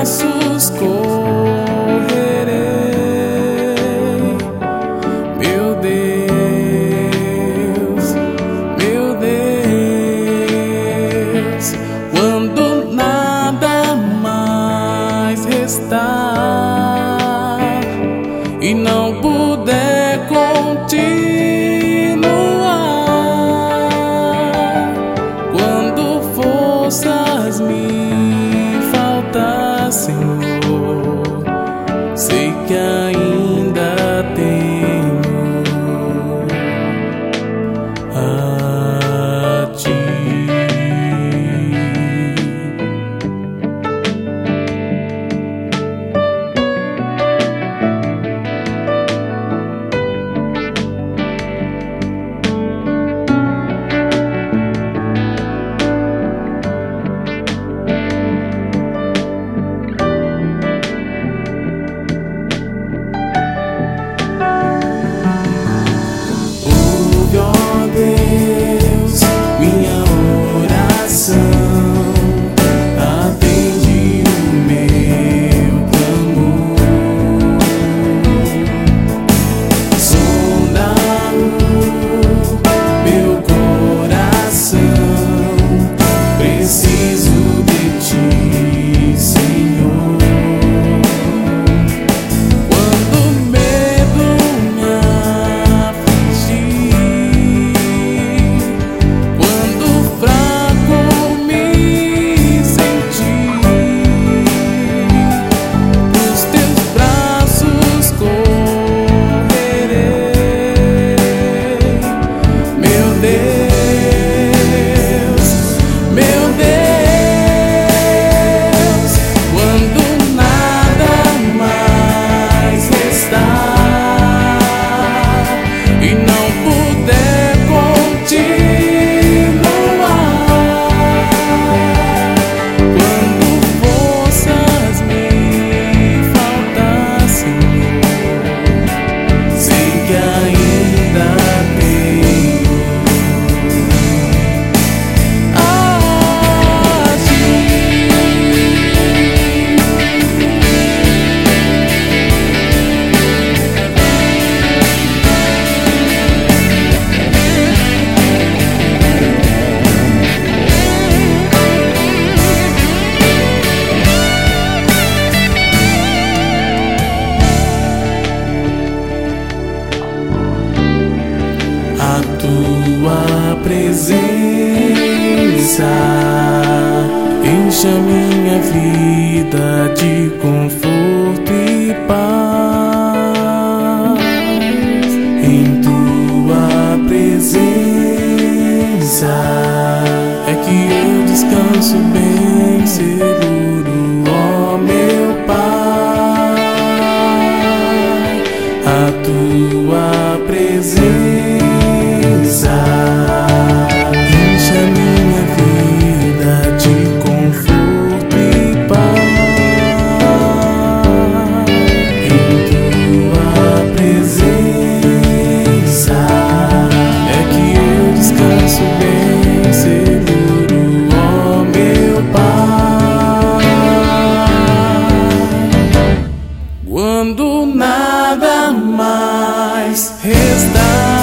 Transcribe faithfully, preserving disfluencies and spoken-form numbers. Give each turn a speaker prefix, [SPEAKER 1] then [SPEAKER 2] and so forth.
[SPEAKER 1] passos correrei, meu Deus, meu Deus, quando nada mais restar e não puder continuar, quando forças me faltar, Senhor, sei que ainda tenho a Ti. Tua presença encha minha vida de conforto e paz. Em Tua presença é que eu descanso bem seguro, ó meu Pai. A Tua presença encha minha vida de conforto e paz. Em Tua presença é que eu descanso bem seguro, ó meu Pai. Quando nada mais restar